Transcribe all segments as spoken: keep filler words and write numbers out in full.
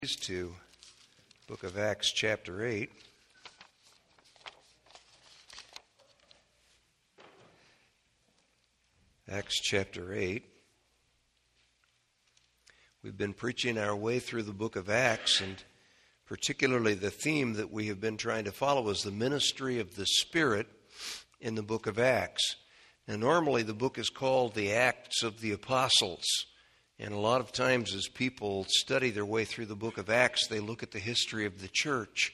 To book of Acts chapter eight. Acts chapter eight. We've been preaching our way through the book of Acts, and particularly the theme that we have been trying to follow is the ministry of the Spirit in the book of Acts. Now, normally the book is called the Acts of the Apostles. And a lot of times as people study their way through the book of Acts, they look at the history of the church.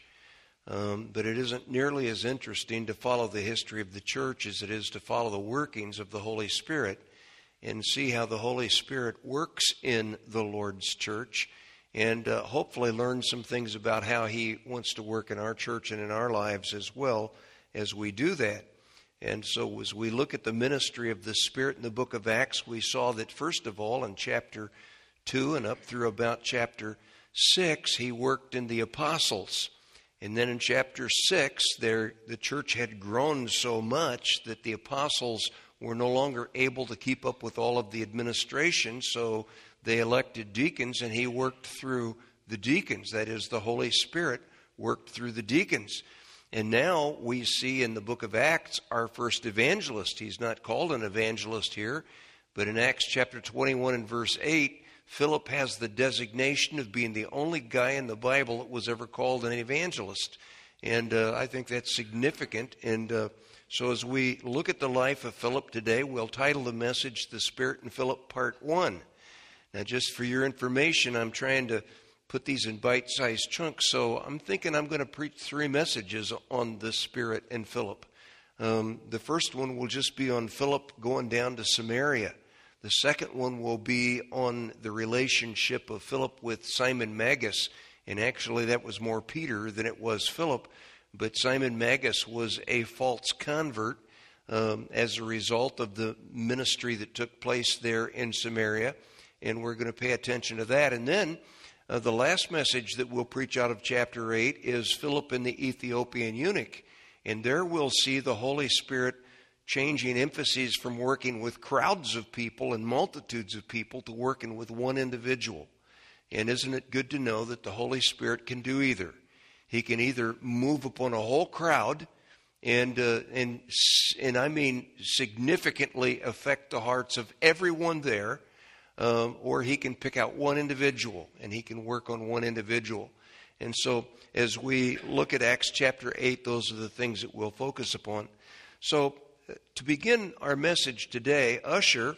Um, but it isn't nearly as interesting to follow the history of the church as it is to follow the workings of the Holy Spirit and see how the Holy Spirit works in the Lord's church, and uh, hopefully learn some things about how He wants to work in our church and in our lives as well as we do that. And so as we look at the ministry of the Spirit in the book of Acts, we saw that first of all in chapter two and up through about chapter six, He worked in the apostles. And then in chapter six, there the church had grown so much that the apostles were no longer able to keep up with all of the administration, so they elected deacons, and He worked through the deacons. That is, the Holy Spirit worked through the deacons. And now we see in the book of Acts our first evangelist. He's not called an evangelist here, but in Acts chapter twenty-one and verse eight, Philip has the designation of being the only guy in the Bible that was ever called an evangelist. And uh, I think that's significant. And uh, so as we look at the life of Philip today, we'll title the message, The Spirit in Philip, Part one. Now, just for your information, I'm trying to put these in bite-sized chunks, so I'm thinking I'm going to preach three messages on the Spirit in Philip. Um, the first one will just be on Philip going down to Samaria. The second one will be on the relationship of Philip with Simon Magus, and actually that was more Peter than it was Philip, but Simon Magus was a false convert um, as a result of the ministry that took place there in Samaria, and we're going to pay attention to that. And then Uh, the last message that we'll preach out of chapter eight is Philip and the Ethiopian eunuch. And there we'll see the Holy Spirit changing emphases from working with crowds of people and multitudes of people to working with one individual. And isn't it good to know that the Holy Spirit can do either? He can either move upon a whole crowd and, uh, and, and I mean significantly affect the hearts of everyone there, Um, or He can pick out one individual, and He can work on one individual. And so as we look at Acts chapter eight, those are the things that we'll focus upon. So uh, to begin our message today, Ussher,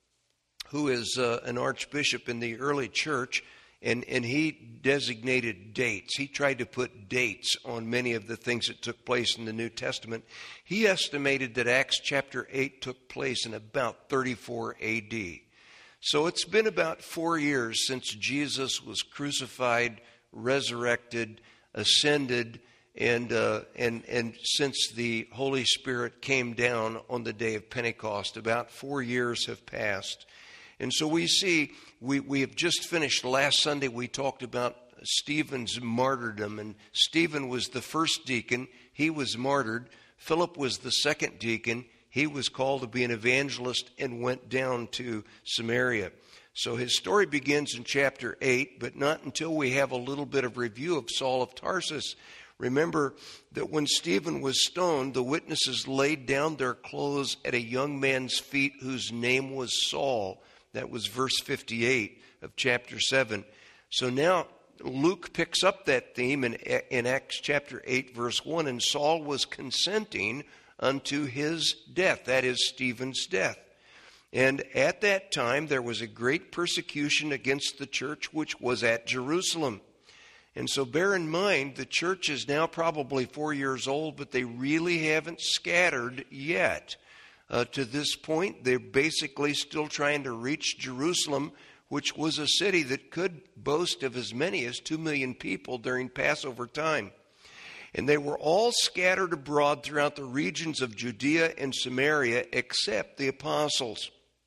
who is uh, an archbishop in the early church, and, and he designated dates. He tried to put dates on many of the things that took place in the New Testament. He estimated that Acts chapter eight took place in about thirty-four A D. So it's been about four years since Jesus was crucified, resurrected, ascended, and uh, and and since the Holy Spirit came down on the day of Pentecost. About four years have passed. And so we see, we, we have just finished, last Sunday we talked about Stephen's martyrdom. And Stephen was the first deacon. He was martyred. Philip was the second deacon. He was called to be an evangelist and went down to Samaria. So his story begins in chapter eight, but not until we have a little bit of review of Saul of Tarsus. Remember that when Stephen was stoned, the witnesses laid down their clothes at a young man's feet whose name was Saul. That was verse fifty-eight of chapter seven. So now Luke picks up that theme in, in Acts chapter eight, verse one, and Saul was consenting unto his death, that is, Stephen's death. And at that time there was a great persecution against the church which was at Jerusalem. And so bear in mind, the church is now probably four years old, but they really haven't scattered yet. Uh, to this point, they're basically still trying to reach Jerusalem, which was a city that could boast of as many as two million people during Passover time. And they were all scattered abroad throughout the regions of Judea and Samaria, except the apostles.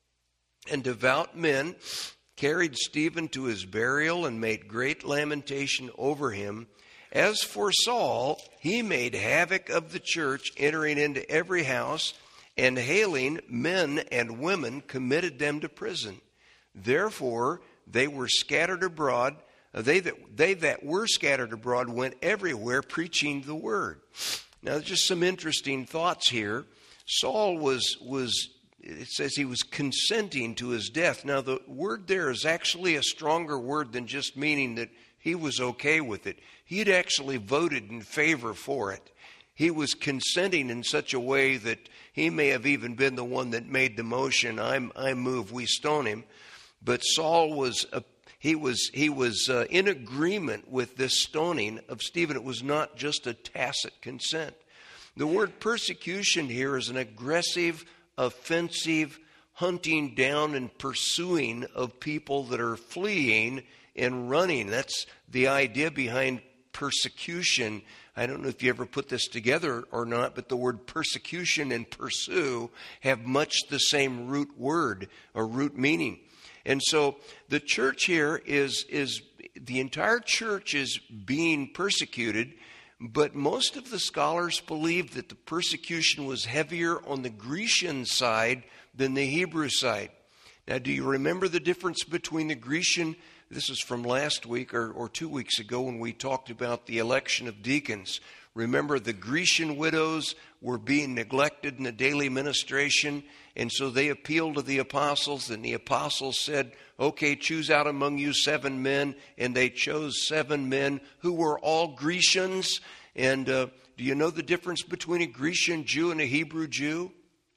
And devout men carried Stephen to his burial and made great lamentation over him. As for Saul, he made havoc of the church, entering into every house, and hailing men and women, committed them to prison. Therefore, they were scattered abroad Uh, they, that, they that were scattered abroad went everywhere preaching the word. Now, just some interesting thoughts here. Saul was, was, it says he was consenting to his death. Now, the word there is actually a stronger word than just meaning that he was okay with it. He had actually voted in favor for it. He was consenting in such a way that he may have even been the one that made the motion, I, I move, we stone him. But Saul was, a, he was, he was uh, in agreement with this stoning of Stephen. It was not just a tacit consent. The word persecution here is an aggressive, offensive, hunting down and pursuing of people that are fleeing and running. That's the idea behind persecution. I don't know if you ever put this together or not, but the word persecution and pursue have much the same root word or root meaning. And so the church here is, is the entire church is being persecuted, but most of the scholars believe that the persecution was heavier on the Grecian side than the Hebrew side. Now, do you remember the difference between the Grecian? This is from last week or, or two weeks ago when we talked about the election of deacons. Remember, the Grecian widows were being neglected in the daily ministration, and so they appealed to the apostles, and the apostles said, okay, choose out among you seven men, and they chose seven men who were all Grecians. And uh, do you know the difference between a Grecian Jew and a Hebrew Jew?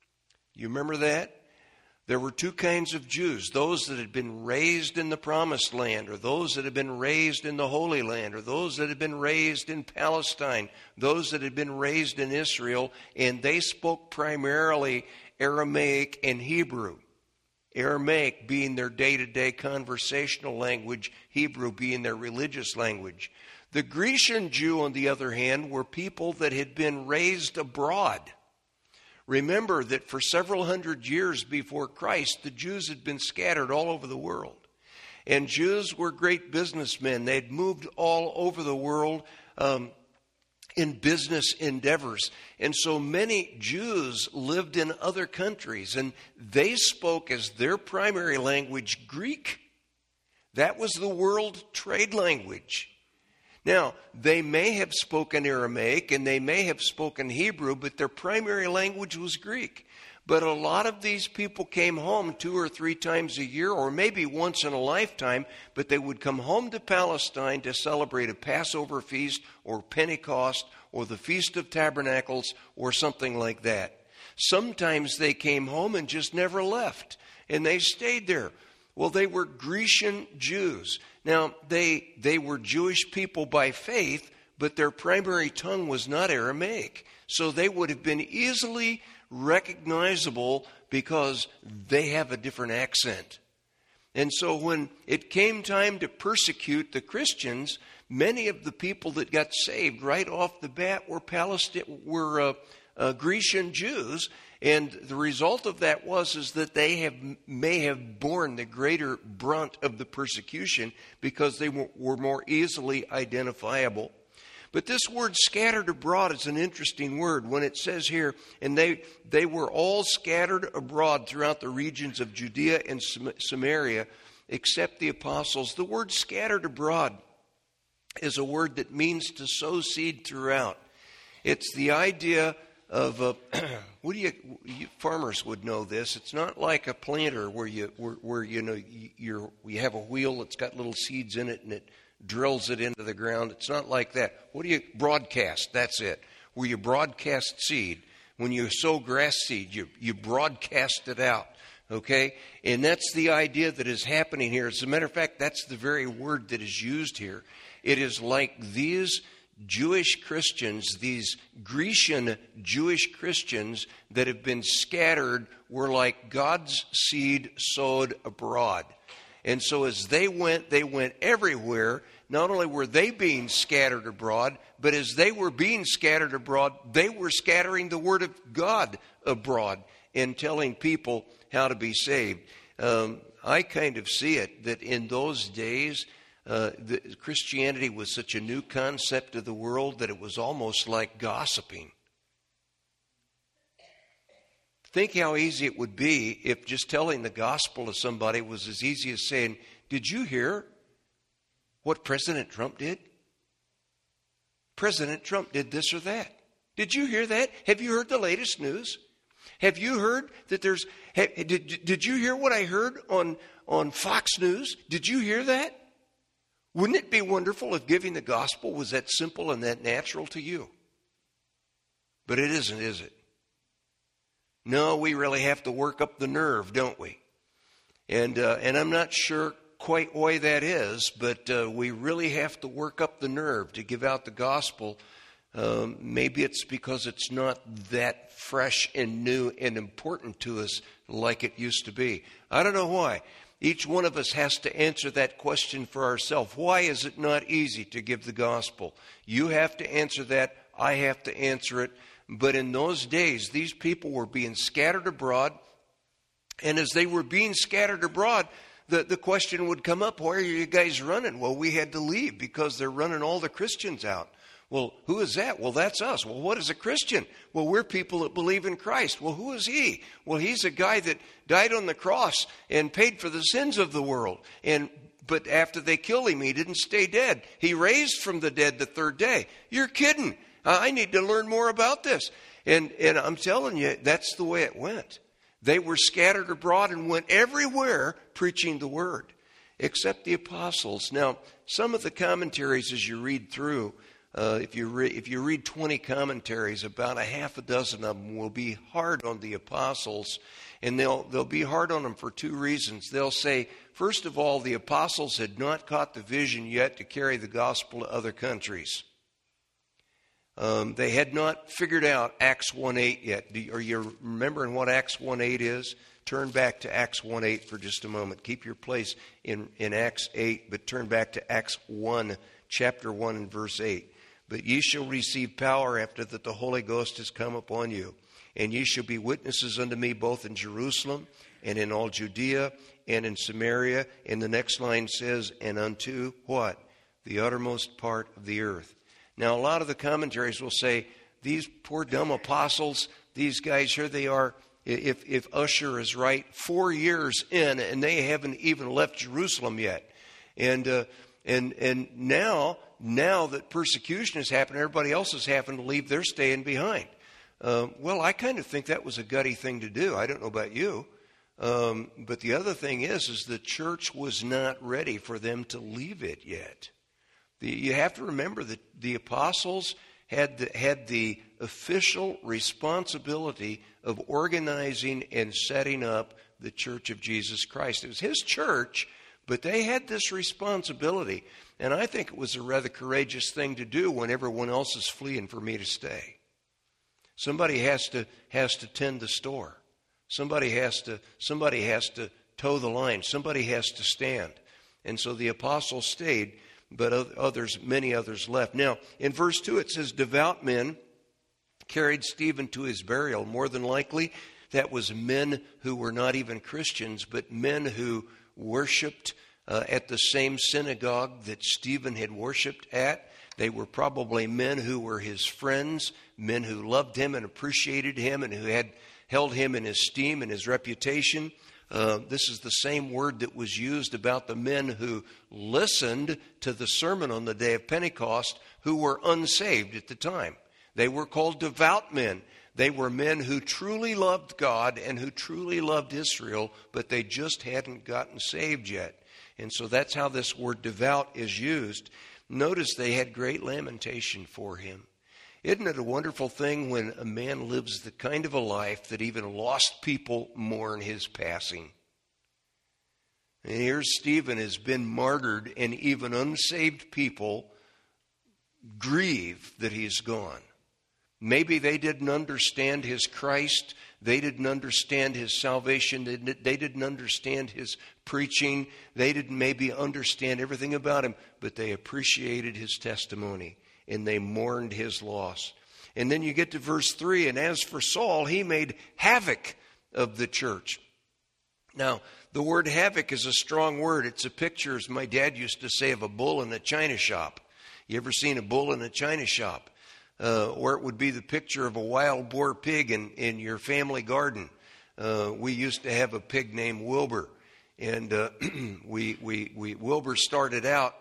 You remember that? There were two kinds of Jews, those that had been raised in the Promised Land, or those that had been raised in the Holy Land, or those that had been raised in Palestine, those that had been raised in Israel, and they spoke primarily Aramaic and Hebrew. Aramaic being their day-to-day conversational language, Hebrew being their religious language. The Grecian Jew, on the other hand, were people that had been raised abroad. Remember that for several hundred years before Christ, the Jews had been scattered all over the world. And Jews were great businessmen. They'd moved all over the world um, in business endeavors. And so many Jews lived in other countries, and they spoke as their primary language Greek. That was the world trade language. Now, they may have spoken Aramaic and they may have spoken Hebrew, but their primary language was Greek. But a lot of these people came home two or three times a year, or maybe once in a lifetime, but they would come home to Palestine to celebrate a Passover feast or Pentecost or the Feast of Tabernacles or something like that. Sometimes they came home and just never left, and they stayed there. Well, they were Grecian Jews. Now, they they were Jewish people by faith, but their primary tongue was not Aramaic. So they would have been easily recognizable because they have a different accent. And so when it came time to persecute the Christians, many of the people that got saved right off the bat were Palestine, were uh, uh, Grecian Jews. And the result of that was is that they have may have borne the greater brunt of the persecution because they were, were more easily identifiable. But this word scattered abroad is an interesting word when it says here, and they they were all scattered abroad throughout the regions of Judea and Samaria, except the apostles. The word scattered abroad is a word that means to sow seed throughout. It's the idea of uh, what do you, you farmers would know this. It's not like a planter where you where, where you know you you're, you have a wheel that's got little seeds in it and it drills it into the ground. It's not like that. What do you broadcast? That's it. Where you broadcast seed. When you sow grass seed, you you broadcast it out. Okay, and that's the idea that is happening here. As a matter of fact, that's the very word that is used here. It is like these Jewish Christians, these Grecian Jewish Christians that have been scattered were like God's seed sowed abroad. And so as they went, they went everywhere. Not only were they being scattered abroad, but as they were being scattered abroad, they were scattering the word of God abroad and telling people how to be saved. Um, I kind of see it that in those days, Uh, the, Christianity was such a new concept of the world that it was almost like gossiping. Think how easy it would be if just telling the gospel to somebody was as easy as saying, "Did you hear what President Trump did? President Trump did this or that. Did you hear that? Have you heard the latest news? Have you heard that there's, did, did you hear what I heard on, on Fox News? Did you hear that? Wouldn't it be wonderful if giving the gospel was that simple and that natural to you? But it isn't, is it? No, we really have to work up the nerve, don't we? And uh, and I'm not sure quite why that is, but uh, we really have to work up the nerve to give out the gospel. Um, maybe it's because it's not that fresh and new and important to us like it used to be. I don't know why. Each one of us has to answer that question for ourselves. Why is it not easy to give the gospel? You have to answer that. I have to answer it. But in those days, these people were being scattered abroad. And as they were being scattered abroad, the, the question would come up, why are you guys running? Well, we had to leave because they're running all the Christians out. Well, who is that? Well, that's us. Well, what is a Christian? Well, we're people that believe in Christ. Well, who is he? Well, he's a guy that died on the cross and paid for the sins of the world. And but after they killed him, he didn't stay dead. He raised from the dead the third day. You're kidding. I need to learn more about this. And, and I'm telling you, that's the way it went. They were scattered abroad and went everywhere preaching the word, except the apostles. Now, some of the commentaries as you read through, uh, if you re- if you read twenty commentaries, about a half a dozen of them will be hard on the apostles, and they'll they'll be hard on them for two reasons. They'll say, first of all, the apostles had not caught the vision yet to carry the gospel to other countries. Um, they had not figured out Acts one eight yet. Do you, are you remembering what Acts one eight is? Turn back to Acts one eight for just a moment. Keep your place in, in Acts eight, but turn back to Acts one, chapter one and verse eight. But ye shall receive power after that the Holy Ghost has come upon you. And ye shall be witnesses unto me both in Jerusalem and in all Judea and in Samaria. And the next line says, and unto what? The uttermost part of the earth. Now, a lot of the commentaries will say, these poor dumb apostles, these guys, here they are, if, if Usher is right, four years in, and they haven't even left Jerusalem yet. And uh, and and now, now that persecution has happened, everybody else is having to leave, they're staying behind. Uh, well, I kind of think that was a gutty thing to do. I don't know about you. Um, but the other thing is, is the church was not ready for them to leave it yet. The, you have to remember that the apostles had the, had the official responsibility of organizing and setting up the Church of Jesus Christ. It was his church, but they had this responsibility. And I think it was a rather courageous thing to do when everyone else is fleeing for me to stay. Somebody has to has to tend the store. Somebody has to somebody has to toe the line. Somebody has to stand. And so the apostles stayed. But others, many others left. Now, in verse two, it says, devout men carried Stephen to his burial. More than likely, that was men who were not even Christians, but men who worshiped uh, at the same synagogue that Stephen had worshiped at. They were probably men who were his friends, men who loved him and appreciated him and who had held him in esteem and his reputation. Uh, this is the same word that was used about the men who listened to the sermon on the day of Pentecost who were unsaved at the time. They were called devout men. They were men who truly loved God and who truly loved Israel, but they just hadn't gotten saved yet. And so that's how this word devout is used. Notice they had great lamentation for him. Isn't it a wonderful thing when a man lives the kind of a life that even lost people mourn his passing? And here's Stephen has been martyred, and even unsaved people grieve that he's gone. Maybe they didn't understand his Christ. They didn't understand his salvation. They didn't understand his preaching. They didn't maybe understand everything about him, but they appreciated his testimony. And they mourned his loss. And then you get to verse three, and as for Saul, he made havoc of the church. Now, the word havoc is a strong word. It's a picture, as my dad used to say, of a bull in a china shop. You ever seen a bull in a china shop? Uh, or it would be the picture of a wild boar pig in, in your family garden. Uh, we used to have a pig named Wilbur. And uh, we, we, we Wilbur started out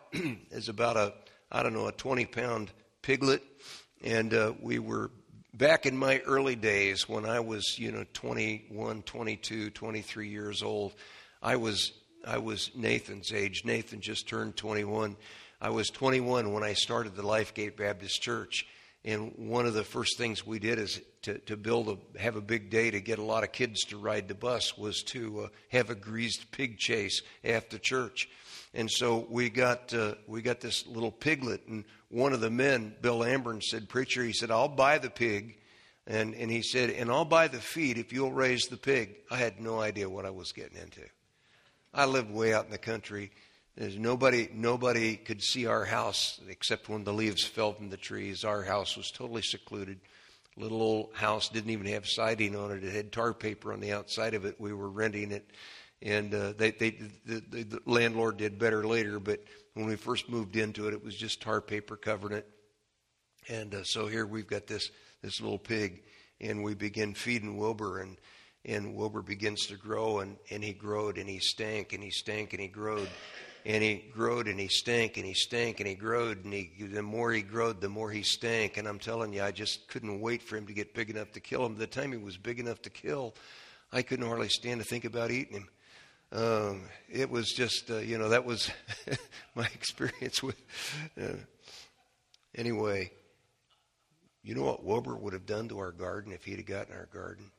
is about a, I don't know, a twenty-pound piglet. And uh, we were back in my early days when I was, you know, twenty-one, twenty-two, twenty-three years old. I was I was Nathan's age. Nathan just turned twenty-one. I was twenty-one when I started the Lifegate Baptist Church. And one of the first things we did is to, to build a, have a big day to get a lot of kids to ride the bus was to uh, have a greased pig chase after church. And so we got uh, we got this little piglet, and one of the men, Bill Amburn, said, "Preacher," he said, "I'll buy the pig." And, and he said, "And I'll buy the feed if you'll raise the pig." I had no idea what I was getting into. I lived way out in the country. There's nobody, nobody could see our house except when the leaves fell from the trees. Our house was totally secluded. Little old house, didn't even have siding on it. It had tar paper on the outside of it. We were renting it. And uh, they, they, the, the, the landlord did better later, but when we first moved into it, it was just tar paper covering it. And uh, so here we've got this this little pig, and we begin feeding Wilbur, and and Wilbur begins to grow, and, and he growed, and he stank, and he stank, and he growed. And he growed, and he stank, and he stank, and he growed, and he, the more he growed, the more he stank. And I'm telling you, I just couldn't wait for him to get big enough to kill him. By the time he was big enough to kill, I couldn't hardly stand to think about eating him. Um, it was just, uh, you know, that was my experience with. Uh, anyway, you know what Wilbur would have done to our garden if he'd have gotten our garden?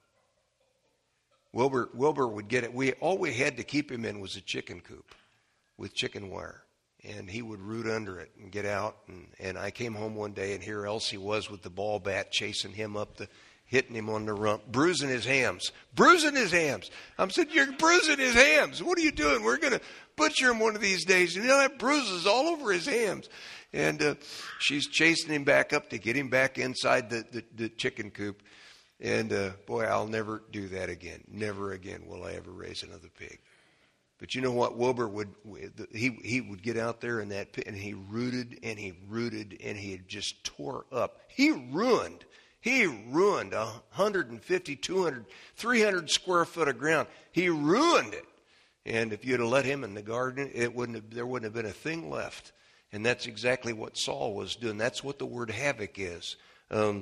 Wilbur, Wilbur would get it. We all we had to keep him in was a chicken coop with chicken wire, and he would root under it and get out. And, and I came home one day, and here Elsie was with the ball bat chasing him up the, hitting him on the rump, bruising his hams, bruising his hams. I'm saying, "You're bruising his hams. What are you doing? We're going to butcher him one of these days." And he'll have bruises all over his hams. And uh, she's chasing him back up to get him back inside the, the, the chicken coop. And uh, boy, I'll never do that again. Never again will I ever raise another pig. But you know what? Wilbur would, he he would get out there in that pit, and he rooted and he rooted and he just tore up. He ruined, he ruined one hundred fifty, two hundred, three hundred square foot of ground. He ruined it. And if you'd have let him in the garden, it wouldn't have, there wouldn't have been a thing left. And that's exactly what Saul was doing. That's what the word havoc is. Um,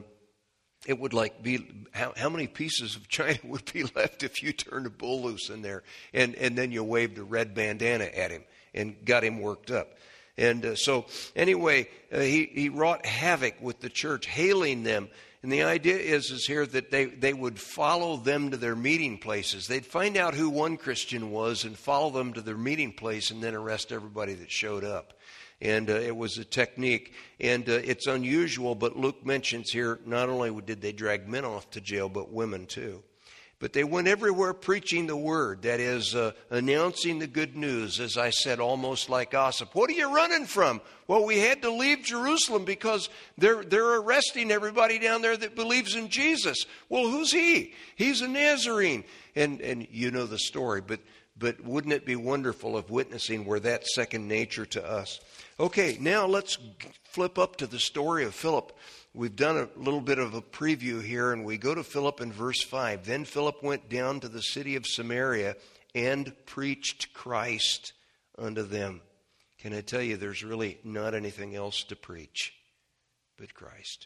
It would like be, how, how many pieces of china would be left if you turned a bull loose in there and, and then you waved a red bandana at him and got him worked up. And uh, so anyway, uh, he, he wrought havoc with the church, hailing them. And the idea is, is here that they, they would follow them to their meeting places. They'd find out who one Christian was and follow them to their meeting place and then arrest everybody that showed up. And uh, it was a technique, and uh, it's unusual, but Luke mentions here, not only did they drag men off to jail, but women too. But they went everywhere preaching the word, that is, uh, announcing the good news, as I said, almost like gossip. What are you running from? Well, we had to leave Jerusalem because they're, they're arresting everybody down there that believes in Jesus. Well, who's he? He's a Nazarene. And, and you know the story, but, but wouldn't it be wonderful if witnessing were that second nature to us? Okay, now let's flip up to the story of Philip. We've done a little bit of a preview here, and we go to Philip in verse five. Then Philip went down to the city of Samaria and preached Christ unto them. Can I tell you, there's really not anything else to preach but Christ.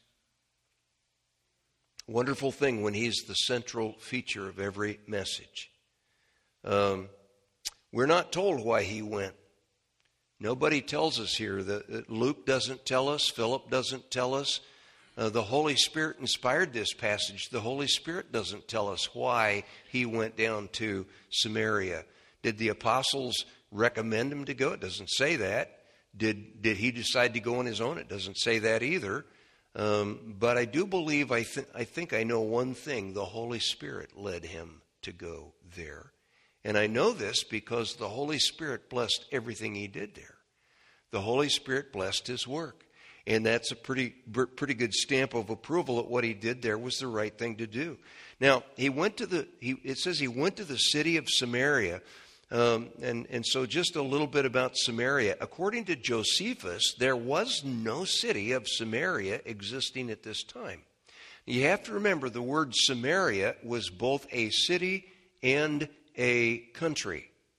Wonderful thing when he's the central feature of every message. Um, we're not told why he went. Nobody tells us here. That Luke doesn't tell us. Philip doesn't tell us. Uh, the Holy Spirit inspired this passage. The Holy Spirit doesn't tell us why he went down to Samaria. Did the apostles recommend him to go? It doesn't say that. Did did he decide to go on his own? It doesn't say that either. Um, but I do believe, I, th- I think I know one thing. The Holy Spirit led him to go there. And I know this because the Holy Spirit blessed everything he did there. The Holy Spirit blessed his work. And that's a pretty pretty good stamp of approval that what he did there was the right thing to do. Now, he went to the, he, it says he went to the city of Samaria. Um, and, and so just a little bit about Samaria. According to Josephus, there was no city of Samaria existing at this time. You have to remember the word Samaria was both a city and a country.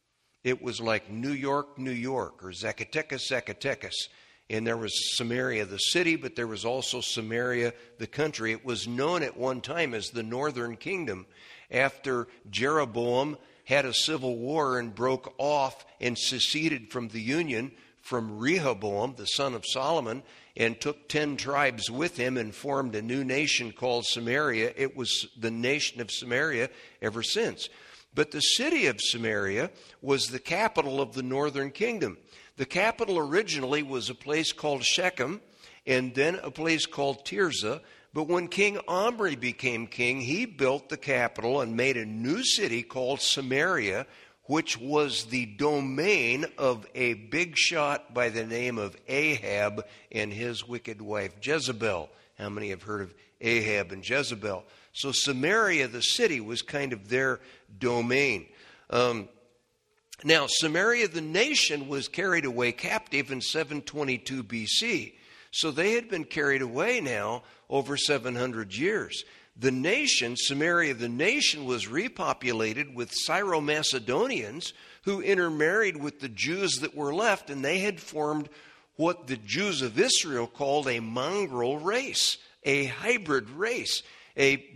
It was like New York, New York, or Zacatecas, Zacatecas. And there was Samaria, the city, but there was also Samaria, the country. It was known at one time as the Northern Kingdom. After Jeroboam had a civil war and broke off and seceded from the union from Rehoboam, the son of Solomon, and took ten tribes with him and formed a new nation called Samaria. It was the nation of Samaria ever since. But the city of Samaria was the capital of the Northern Kingdom. The capital originally was a place called Shechem and then a place called Tirzah. But when King Omri became king, he built the capital and made a new city called Samaria, which was the domain of a big shot by the name of Ahab and his wicked wife Jezebel. How many have heard of Ahab and Jezebel? So Samaria, the city, was kind of their domain. Um, now, Samaria, the nation, was carried away captive in seven twenty-two B C. So they had been carried away now over seven hundred years. The nation, Samaria, the nation, was repopulated with Syro-Macedonians who intermarried with the Jews that were left, and they had formed what the Jews of Israel called a mongrel race, a hybrid race, a g-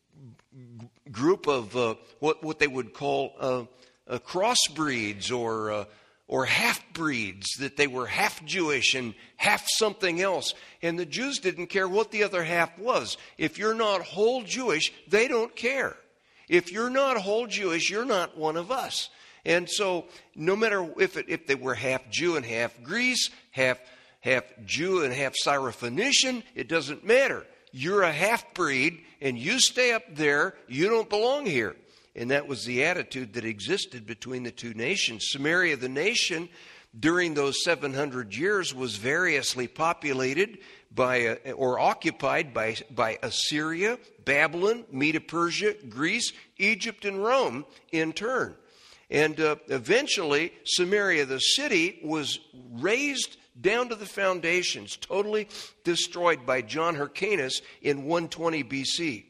group of uh, what, what they would call uh, uh, crossbreeds or uh, or half-breeds, that they were half Jewish and half something else. And the Jews didn't care what the other half was. If you're not whole Jewish, they don't care. If you're not whole Jewish, you're not one of us. And so no matter if it, if they were half Jew and half Greece, half, half Jew and half Syrophoenician, it doesn't matter. You're a half-breed, and you stay up there. You don't belong here. And that was the attitude that existed between the two nations. Samaria, the nation, during those seven hundred years was variously populated by uh, or occupied by, by Assyria, Babylon, Medo-Persia, Greece, Egypt, and Rome in turn. And uh, eventually, Samaria, the city, was razed down to the foundations, totally destroyed by John Hyrcanus in one twenty B C.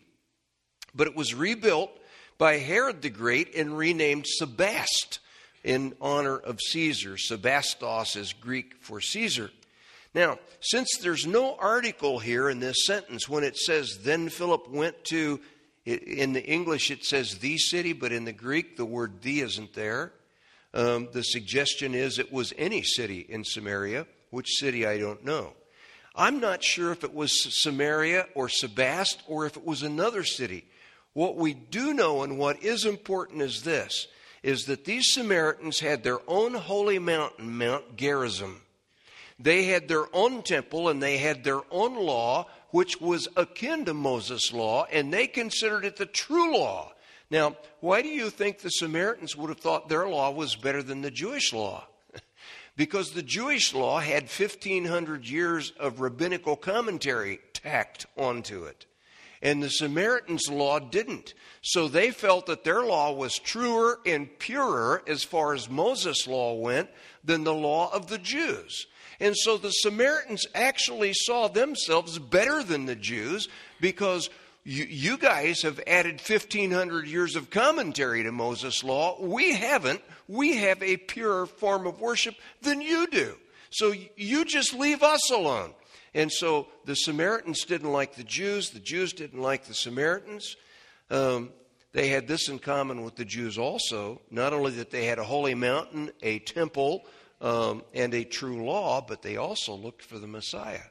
But it was rebuilt by Herod the Great and renamed Sebast in honor of Caesar. Sebastos is Greek for Caesar. Now, since there's no article here in this sentence, when it says, then Philip went to, in the English it says the city, but in the Greek the word the isn't there. Um, the suggestion is it was any city in Samaria. Which city, I don't know. I'm not sure if it was Samaria or Sebast or if it was another city. What we do know and what is important is this, is that these Samaritans had their own holy mountain, Mount Gerizim. They had their own temple and they had their own law, which was akin to Moses' law, and they considered it the true law. Now, why do you think the Samaritans would have thought their law was better than the Jewish law? Because the Jewish law had fifteen hundred years of rabbinical commentary tacked onto it. And the Samaritans' law didn't. So they felt that their law was truer and purer as far as Moses' law went than the law of the Jews. And so the Samaritans actually saw themselves better than the Jews because you, you guys have added fifteen hundred years of commentary to Moses' law. We haven't. We have a purer form of worship than you do. So you just leave us alone. And so the Samaritans didn't like the Jews. The Jews didn't like the Samaritans. Um, they had this in common with the Jews also. Not only that they had a holy mountain, a temple, um, and a true law, but they also looked for the Messiah.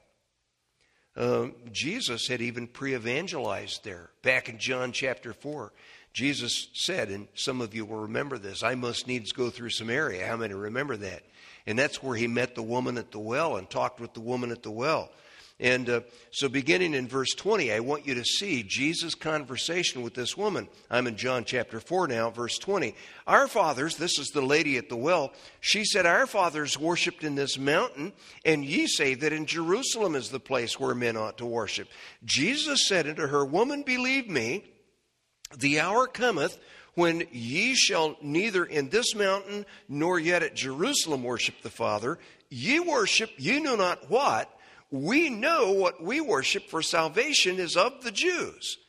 Um, Jesus had even pre-evangelized there. Back in John chapter four, Jesus said, and some of you will remember this, I must needs go through Samaria. How many remember that? And that's where he met the woman at the well and talked with the woman at the well. And uh, so beginning in verse twenty, I want you to see Jesus' conversation with this woman. I'm in John chapter four now, verse twenty. Our fathers, this is the lady at the well, she said, our fathers worshipped in this mountain, and ye say that in Jerusalem is the place where men ought to worship. Jesus said unto her, woman, believe me, the hour cometh when ye shall neither in this mountain nor yet at Jerusalem worship the Father. Ye worship ye know not what. We know what we worship, for salvation is of the Jews.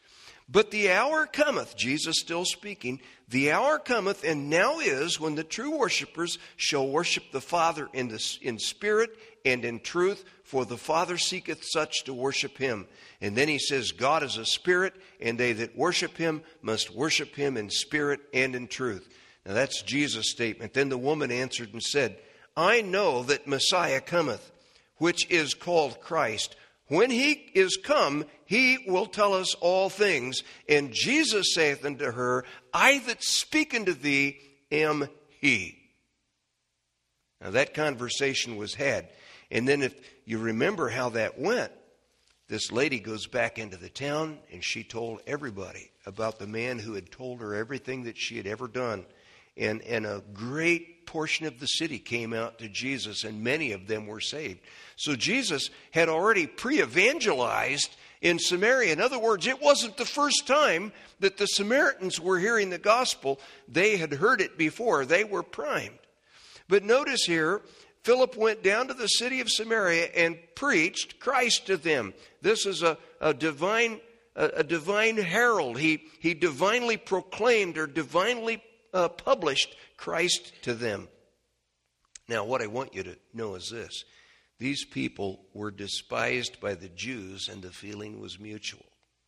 But the hour cometh, Jesus still speaking, the hour cometh, and now is, when the true worshipers shall worship the Father in, the, in spirit and in truth, for the Father seeketh such to worship him. And then he says, God is a spirit, and they that worship him must worship him in spirit and in truth. Now that's Jesus' statement. Then the woman answered and said, I know that Messiah cometh, which is called Christ. When he is come, he will tell us all things. And Jesus saith unto her, I that speak unto thee am he. Now that conversation was had. And then if you remember how that went, this lady goes back into the town and she told everybody about the man who had told her everything that she had ever done. And, and a great portion of the city came out to Jesus, and many of them were saved. So Jesus had already pre-evangelized in Samaria. In other words, it wasn't the first time that the Samaritans were hearing the gospel. They had heard it before. They were primed. But notice here, Philip went down to the city of Samaria and preached Christ to them. This is a, a divine a, a divine herald. He, he divinely proclaimed or divinely Uh, published Christ to them. Now, what I want you to know is this. These people were despised by the Jews, and the feeling was mutual.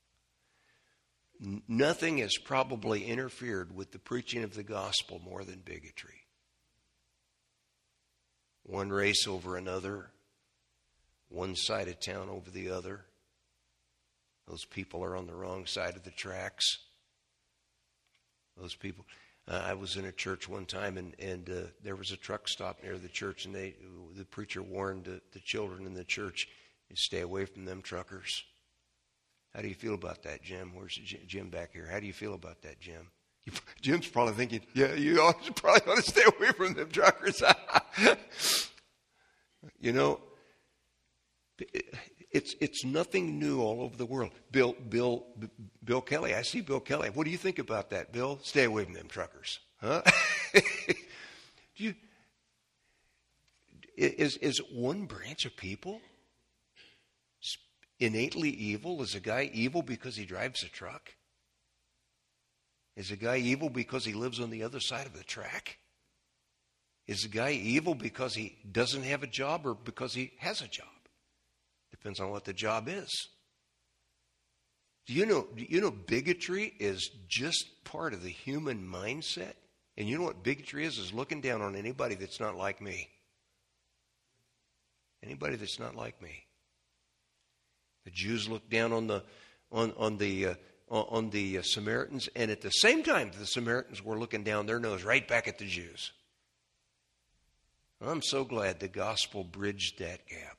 N- nothing has probably interfered with the preaching of the gospel more than bigotry. One race over another, one side of town over the other. Those people are on the wrong side of the tracks. Those people... Uh, I was in a church one time, and, and uh, there was a truck stop near the church, and they, the preacher warned the, the children in the church, stay away from them truckers. How do you feel about that, Jim? Where's Jim back here? How do you feel about that, Jim? You, Jim's probably thinking, yeah, you ought, probably ought to stay away from them truckers. You know, it's it's nothing new all over the world. Bill Bill Bill Kelly, I see Bill Kelly. What do you think about that, Bill? Stay away from them truckers, huh? do you is is one branch of people innately evil? Is a guy evil because he drives a truck? Is a guy evil because he lives on the other side of the track? Is a guy evil because he doesn't have a job or because he has a job? Depends on what the job is. Do you know, do you know bigotry is just part of the human mindset? And you know what bigotry is? Is looking down on anybody that's not like me. Anybody that's not like me. The Jews looked down on the on on the uh, on the uh, Samaritans, and at the same time, the Samaritans were looking down their nose right back at the Jews. I'm so glad the gospel bridged that gap.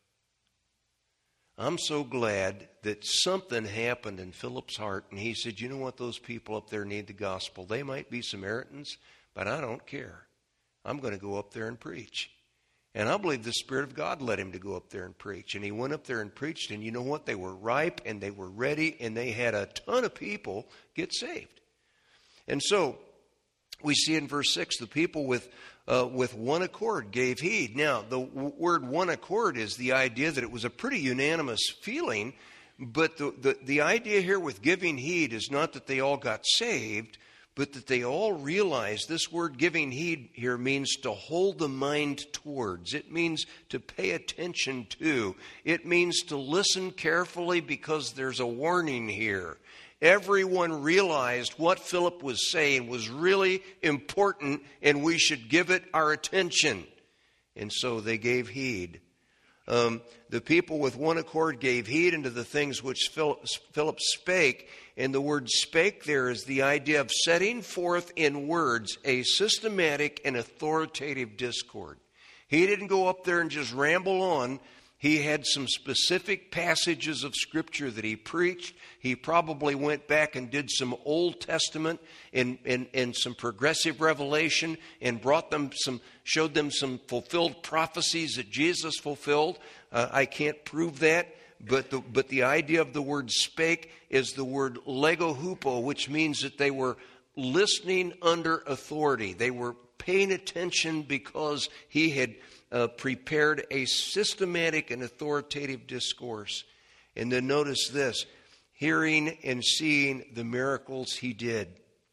I'm so glad that something happened in Philip's heart, and he said, you know what, those people up there need the gospel. They might be Samaritans, but I don't care. I'm going to go up there and preach. And I believe the Spirit of God led him to go up there and preach. And he went up there and preached, and you know what? They were ripe, and they were ready, and they had a ton of people get saved. And so we see in verse six, the people with uh, with one accord gave heed. Now, the w- word one accord is the idea that it was a pretty unanimous feeling, but the, the, the idea here with giving heed is not that they all got saved, but that they all realized this word giving heed here means to hold the mind towards. It means to pay attention to. It means to listen carefully because there's a warning here. Everyone realized what Philip was saying was really important and we should give it our attention. And so they gave heed. Um, the people with one accord gave heed unto the things which Philip, Philip spake. And the word spake there is the idea of setting forth in words a systematic and authoritative discourse. He didn't go up there and just ramble on. He had some specific passages of Scripture that he preached. He probably went back and did some Old Testament and, and, and some progressive revelation and brought them some, showed them some fulfilled prophecies that Jesus fulfilled. Uh, I can't prove that, but the, but the idea of the word spake is the word legohupo, which means that they were listening under authority. They were paying attention because he had Uh, prepared a systematic and authoritative discourse. And then notice this. hearing and seeing the miracles he did.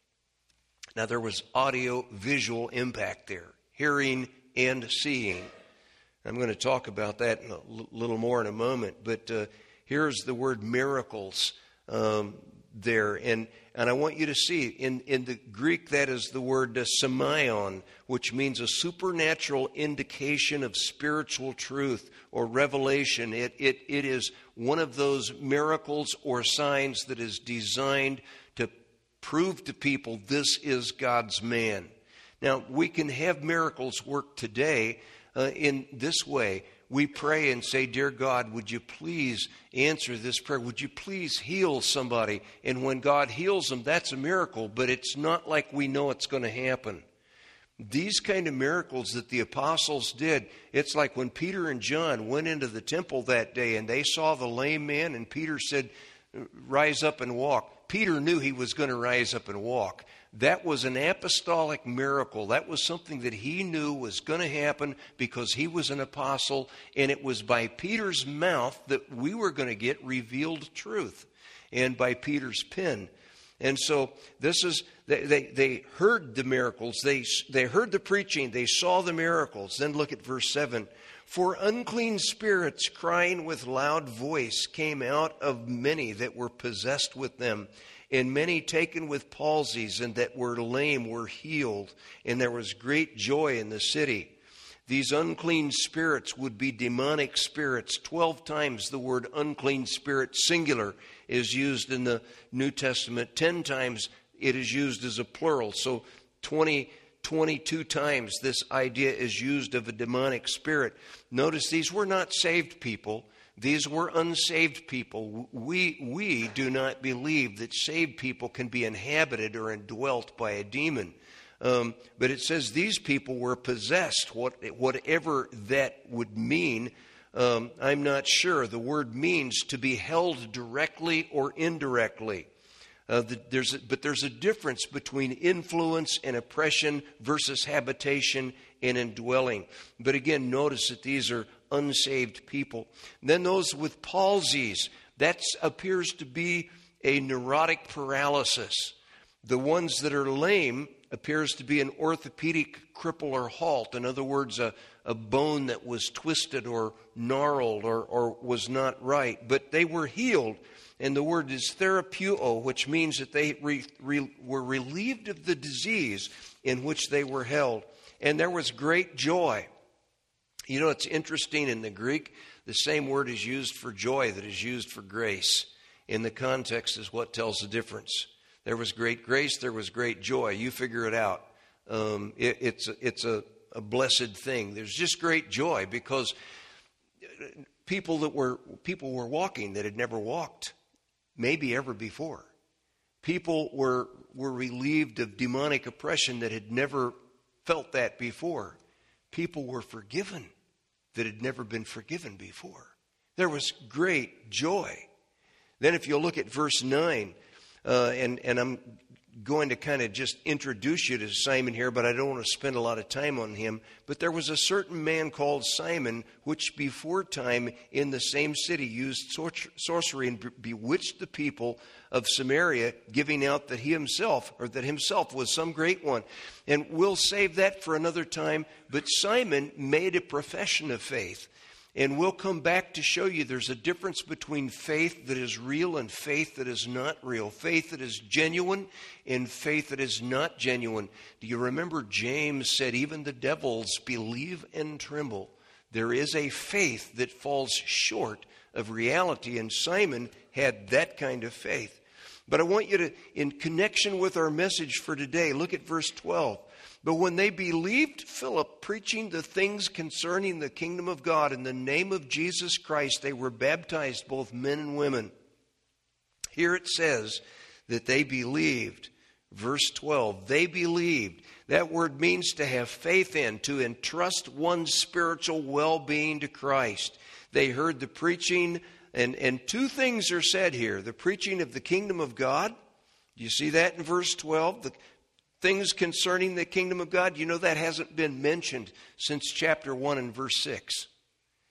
Now, there was audio-visual impact there, hearing and seeing. I'm going to talk about that in a l- little more in a moment, but uh, here's the word miracles um, there. And, and I want you to see, in, in the Greek, that is the word uh, semeion, which means a supernatural indication of spiritual truth or revelation. It, it, it is one of those miracles or signs that is designed to prove to people this is God's man. Now, we can have miracles work today uh, in this way. We pray and say, dear God, would you please answer this prayer? Would you please heal somebody? And when God heals them, that's a miracle, but it's not like we know it's going to happen. These kind of miracles that the apostles did, it's like when Peter and John went into the temple that day and they saw the lame man and Peter said, rise up and walk. Peter knew he was going to rise up and walk. That was an apostolic miracle. That was something that he knew was going to happen because he was an apostle, and it was by Peter's mouth that we were going to get revealed truth, and by Peter's pen. And so this is, they, they, they heard the miracles, they, they heard the preaching, they saw the miracles. Then look at verse seven. For unclean spirits crying with loud voice came out of many that were possessed with them, and many taken with palsies and that were lame were healed, and there was great joy in the city. These unclean spirits would be demonic spirits. Twelve times the word unclean spirit, singular, is used in the New Testament. Ten times it is used as a plural. So twenty, twenty-two times this idea is used of a demonic spirit. Notice these were not saved people. These were unsaved people. We, we do not believe that saved people can be inhabited or indwelt by a demon. Um, but it says these people were possessed, what, whatever that would mean. Um, I'm not sure. The word means to be held directly or indirectly. Uh, the, there's a, but there's a difference between influence and oppression versus habitation and indwelling. But again, notice that these are unsaved people. And then those with palsies, that appears to be a neurotic paralysis. The ones that are lame appears to be an orthopedic cripple or halt. In other words, a, a bone that was twisted or gnarled or, or was not right. But they were healed. And the word is therapeuo, which means that they re, re, were relieved of the disease in which they were held. And there was great joy. You know, it's interesting in the Greek, the same word is used for joy that is used for grace. In the context is what tells the difference. There was great grace, there was great joy. You figure it out. Um, it, it's a, it's a, a blessed thing. There's just great joy because people that were people were walking that had never walked, maybe ever before. People were were relieved of demonic oppression that had never felt that before. People were forgiven that had never been forgiven before. There was great joy. Then if you look at verse nine, uh, and, and I'm going to kind of just introduce you to Simon here, but I don't want to spend a lot of time on him. But there was a certain man called Simon, which before time in the same city used sorcery and bewitched the people of Samaria, giving out that he himself, or that himself was some great one. And we'll save that for another time. But Simon made a profession of faith. And we'll come back to show you there's a difference between faith that is real and faith that is not real. Faith that is genuine and faith that is not genuine. Do you remember James said, even the devils believe and tremble? There is a faith that falls short of reality, and Simon had that kind of faith. But I want you to, in connection with our message for today, look at verse twelve. But when they believed Philip preaching the things concerning the kingdom of God in the name of Jesus Christ, they were baptized, both men and women. Here it says that they believed. Verse twelve, they believed. That word means to have faith in, to entrust one's spiritual well-being to Christ. They heard the preaching, and, and two things are said here. The preaching of the kingdom of God. Do you see that in verse twelve? The things concerning the kingdom of God, you know that hasn't been mentioned since chapter one and verse six.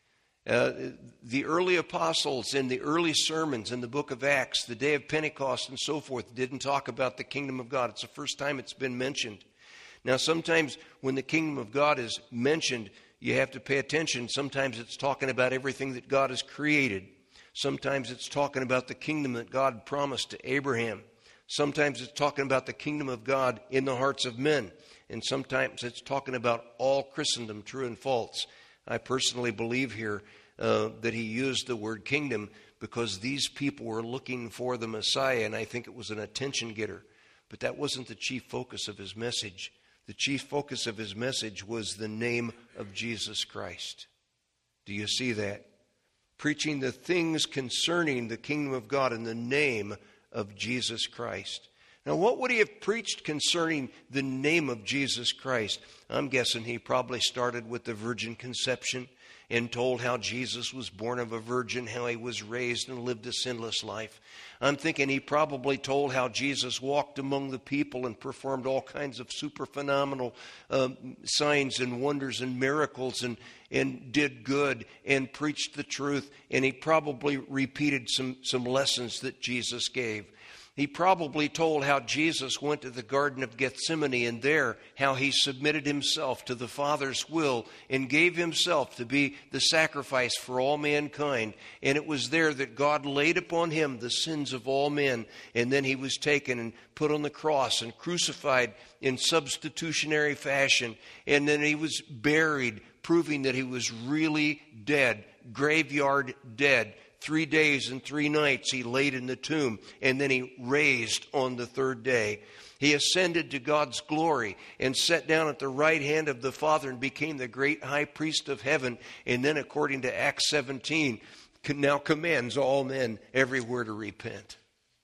Uh, the early apostles in the early sermons in the book of Acts, the day of Pentecost and so forth, didn't talk about the kingdom of God. It's the first time it's been mentioned. Now, sometimes when the kingdom of God is mentioned, you have to pay attention. Sometimes it's talking about everything that God has created. Sometimes it's talking about the kingdom that God promised to Abraham. Sometimes it's talking about the kingdom of God in the hearts of men. And sometimes it's talking about all Christendom, true and false. I personally believe here uh, that he used the word kingdom because these people were looking for the Messiah, and I think it was an attention getter. But that wasn't the chief focus of his message. The chief focus of his message was the name of Jesus Christ. Do you see that? Preaching the things concerning the kingdom of God in the name of Jesus Christ. Now, what would he have preached concerning the name of Jesus Christ? I'm guessing he probably started with the virgin conception and told how Jesus was born of a virgin, how he was raised and lived a sinless life. I'm thinking he probably told how Jesus walked among the people and performed all kinds of super phenomenal um, signs and wonders and miracles and, and did good and preached the truth. And he probably repeated some, some lessons that Jesus gave. He probably told how Jesus went to the Garden of Gethsemane and there how he submitted himself to the Father's will and gave himself to be the sacrifice for all mankind. And it was there that God laid upon him the sins of all men. And then he was taken and put on the cross and crucified in substitutionary fashion. And then he was buried, proving that he was really dead, graveyard dead. Three days and three nights he laid in the tomb, and then he raised on the third day. He ascended to God's glory and sat down at the right hand of the Father and became the great high priest of heaven. And then, according to Acts seventeen, now commands all men everywhere to repent.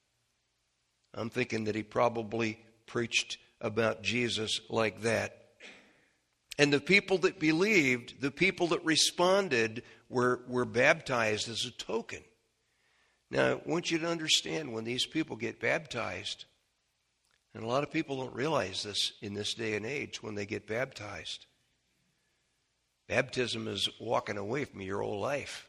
I'm thinking that he probably preached about Jesus like that. And the people that believed, the people that responded, were, were baptized as a token. Now, I want you to understand when these people get baptized, and a lot of people don't realize this in this day and age when they get baptized. Baptism is walking away from your old life.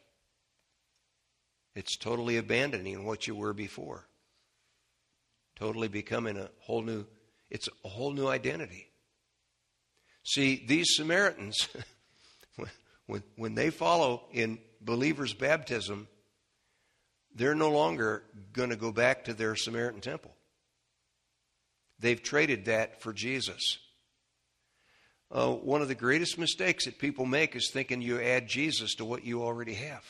It's totally abandoning what you were before. Totally becoming a whole new, it's a whole new identity. See, these Samaritans, when, when they follow in believers' baptism, they're no longer going to go back to their Samaritan temple. They've traded that for Jesus. Uh, one of the greatest mistakes that people make is thinking you add Jesus to what you already have.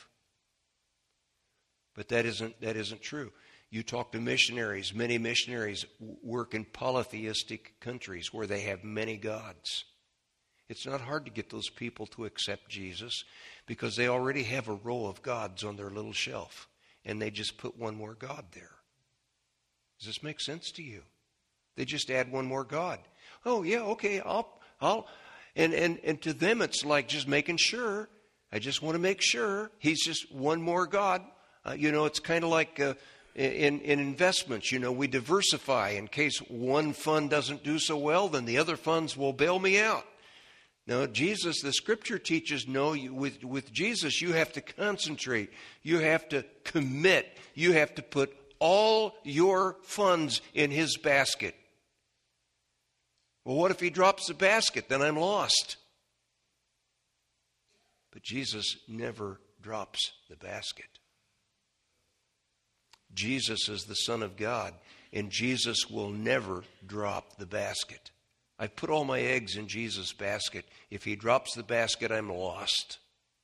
But that isn't, that isn't true. You talk to missionaries. Many missionaries work in polytheistic countries where they have many gods. It's not hard to get those people to accept Jesus because they already have a row of gods on their little shelf, and they just put one more God there. Does this make sense to you? They just add one more God. Oh, yeah, okay, I'll, I'll, and, and, and to them it's like just making sure. I just want to make sure. He's just one more God. Uh, you know, it's kind of like uh, in, in investments, you know, we diversify in case one fund doesn't do so well, then the other funds will bail me out. No, Jesus, the scripture teaches, no, you, with, with Jesus, you have to concentrate. You have to commit. You have to put all your funds in his basket. Well, what if he drops the basket? Then I'm lost. But Jesus never drops the basket. Jesus is the Son of God, and Jesus will never drop the basket. I put all my eggs in Jesus' basket. If he drops the basket, I'm lost.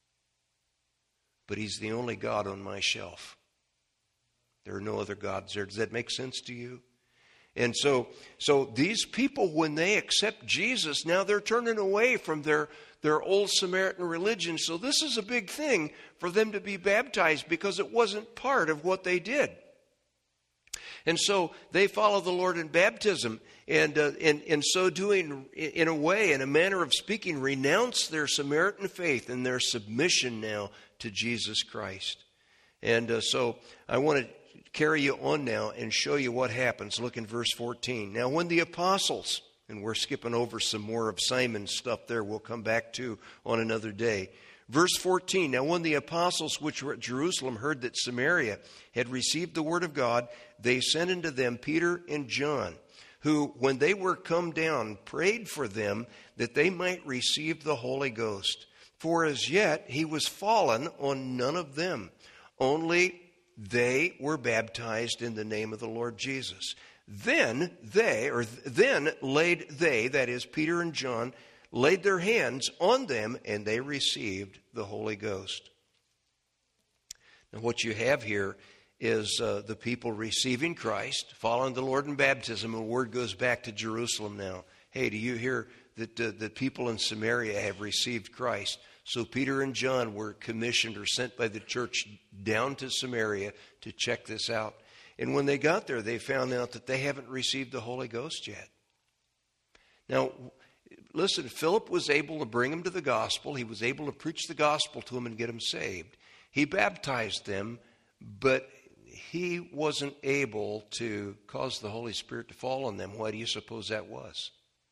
But he's the only God on my shelf. There are no other gods there. Does that make sense to you? And so, so these people, when they accept Jesus, now they're turning away from their, their old Samaritan religion. So this is a big thing for them to be baptized because it wasn't part of what they did. And so they follow the Lord in baptism, and uh, in, in so doing, in a way, in a manner of speaking, renounce their Samaritan faith and their submission now to Jesus Christ. And uh, so I want to carry you on now and show you what happens. Look in verse fourteen. Now when the apostles, and we're skipping over some more of Simon's stuff there, we'll come back to on another day, Verse fourteen, now when the apostles which were at Jerusalem heard that Samaria had received the word of God, they sent unto them Peter and John, who, when they were come down, prayed for them that they might receive the Holy Ghost. For as yet he was fallen on none of them, only they were baptized in the name of the Lord Jesus. Then they, or then laid they, that is Peter and John, laid their hands on them, and they received the Holy Ghost. Now what you have here is uh, the people receiving Christ, following the Lord in baptism, and the word goes back to Jerusalem now. Hey, do you hear that uh, the people in Samaria have received Christ? So Peter and John were commissioned or sent by the church down to Samaria to check this out. And when they got there, they found out that they haven't received the Holy Ghost yet. Now, listen, Philip was able to bring them to the gospel. He was able to preach the gospel to them and get them saved. He baptized them, but he wasn't able to cause the Holy Spirit to fall on them. Why do you suppose that was?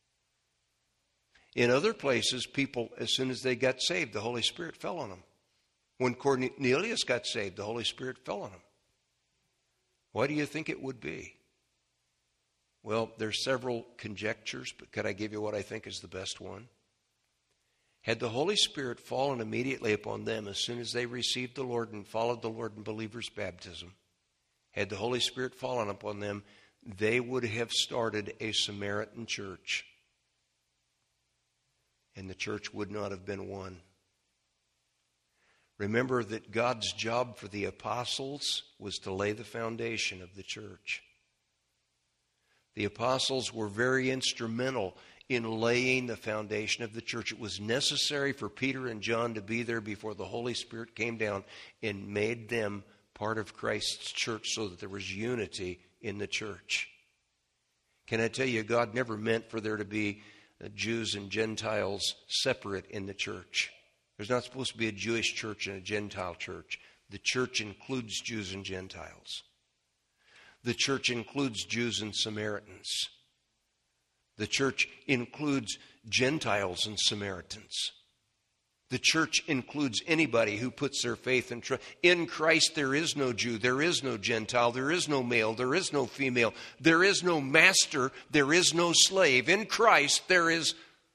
In other places, people, as soon as they got saved, the Holy Spirit fell on them. When Cornelius got saved, the Holy Spirit fell on him. Why do you think it would be? Well, there's several conjectures, but could I give you what I think is the best one? Had the Holy Spirit fallen immediately upon them as soon as they received the Lord and followed the Lord in believers' baptism, had the Holy Spirit fallen upon them, they would have started a Samaritan church. And the church would not have been one. Remember that God's job for the apostles was to lay the foundation of the church. The apostles were very instrumental in laying the foundation of the church. It was necessary for Peter and John to be there before the Holy Spirit came down and made them part of Christ's church so that there was unity in the church. Can I tell you, God never meant for there to be Jews and Gentiles separate in the church. There's not supposed to be a Jewish church and a Gentile church. The church includes Jews and Gentiles. The church includes Jews and Samaritans. The church includes Gentiles and Samaritans. The church includes anybody who puts their faith and trust. In Christ there is no Jew, there is no Gentile, there is no male, there is no female, there is no master, there is no slave. In Christ there is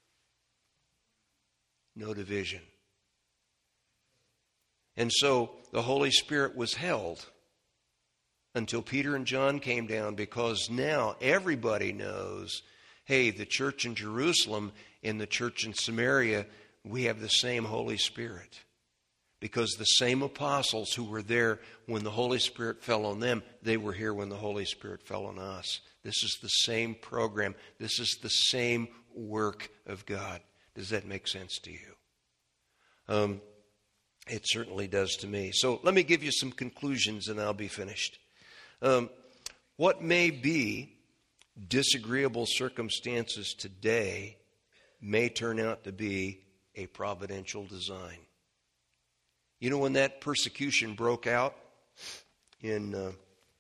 no division. And so the Holy Spirit was held until Peter and John came down, because now everybody knows, hey, the church in Jerusalem and the church in Samaria, we have the same Holy Spirit. Because the same apostles who were there when the Holy Spirit fell on them, they were here when the Holy Spirit fell on us. This is the same program. This is the same work of God. Does that make sense to you? Um, it certainly does to me. So let me give you some conclusions and I'll be finished. Um, what may be disagreeable circumstances today may turn out to be a providential design. You know, when that persecution broke out in uh,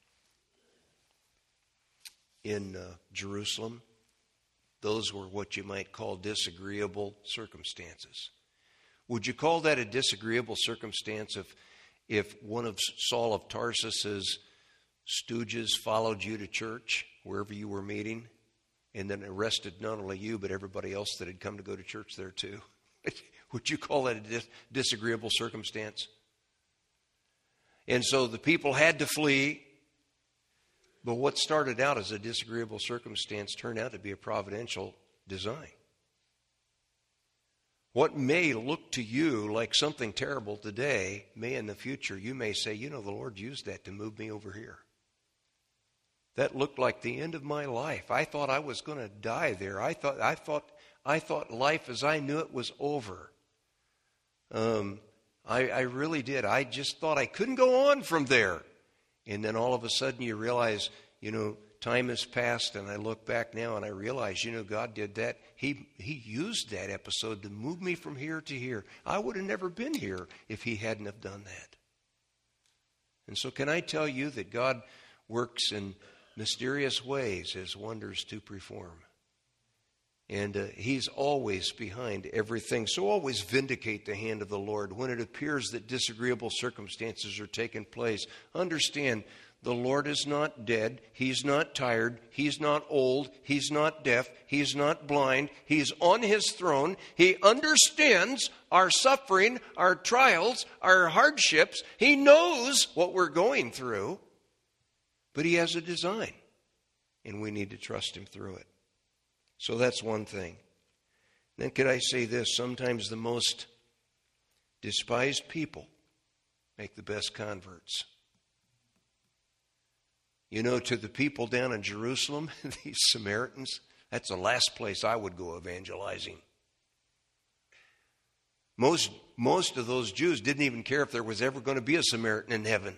in uh, Jerusalem, those were what you might call disagreeable circumstances. Would you call that a disagreeable circumstance if if one of Saul of Tarsus's stooges followed you to church wherever you were meeting, and then arrested not only you but everybody else that had come to go to church there too? Would you call that a dis- disagreeable circumstance? And so the people had to flee, but what started out as a disagreeable circumstance turned out to be a providential design. What may look to you like something terrible today, may in the future, you may say, you know, the Lord used that to move me over here. That looked like the end of my life. I thought I was going to die there. I thought, I thought, I thought life as I knew it was over. Um, I, I really did. I just thought I couldn't go on from there. And then all of a sudden you realize, you know, time has passed, and I look back now and I realize, you know, God did that. He He used that episode to move me from here to here. I would have never been here if He hadn't have done that. And so can I tell you that God works in mysterious ways, His wonders to perform. And uh, he's always behind everything. So always vindicate the hand of the Lord. When it appears that disagreeable circumstances are taking place, understand the Lord is not dead. He's not tired. He's not old. He's not deaf. He's not blind. He's on his throne. He understands our suffering, our trials, our hardships. He knows what we're going through. But he has a design, and we need to trust him through it. So that's one thing. Then could I say this? Sometimes the most despised people make the best converts. You know, to the people down in Jerusalem, these Samaritans, that's the last place I would go evangelizing. Most, most of those Jews didn't even care if there was ever going to be a Samaritan in heaven.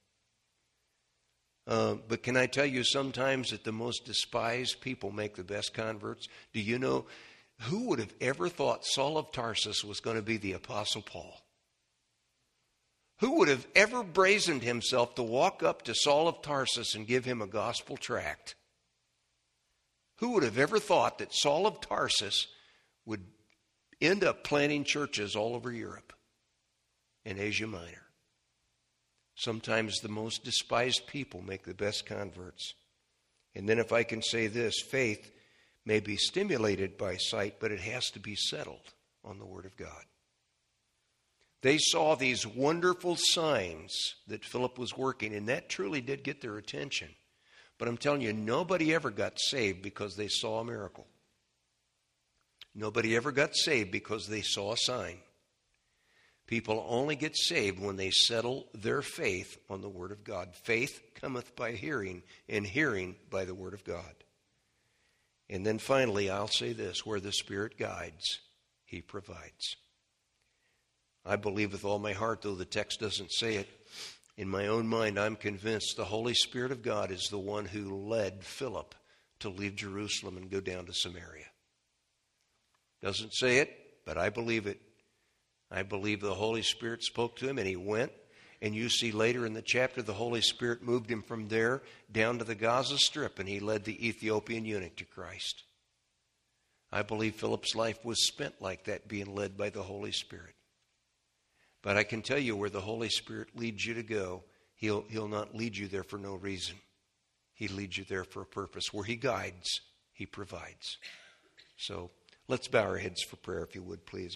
Uh, but can I tell you, sometimes that the most despised people make the best converts? Do you know, who would have ever thought Saul of Tarsus was going to be the Apostle Paul? Who would have ever brazened himself to walk up to Saul of Tarsus and give him a gospel tract? Who would have ever thought that Saul of Tarsus would end up planting churches all over Europe and Asia Minor? Sometimes the most despised people make the best converts. And then if I can say this, faith may be stimulated by sight, but it has to be settled on the Word of God. They saw these wonderful signs that Philip was working, and that truly did get their attention. But I'm telling you, nobody ever got saved because they saw a miracle. Nobody ever got saved because they saw a sign. People only get saved when they settle their faith on the Word of God. Faith cometh by hearing, and hearing by the Word of God. And then finally, I'll say this, where the Spirit guides, he provides. I believe with all my heart, though the text doesn't say it, in my own mind, I'm convinced the Holy Spirit of God is the one who led Philip to leave Jerusalem and go down to Samaria. Doesn't say it, but I believe it. I believe the Holy Spirit spoke to him and he went. And you see later in the chapter, the Holy Spirit moved him from there down to the Gaza Strip, and he led the Ethiopian eunuch to Christ. I believe Philip's life was spent like that, being led by the Holy Spirit. But I can tell you, where the Holy Spirit leads you to go, he'll, he'll not lead you there for no reason. He leads you there for a purpose. Where he guides, he provides. So let's bow our heads for prayer, if you would, please.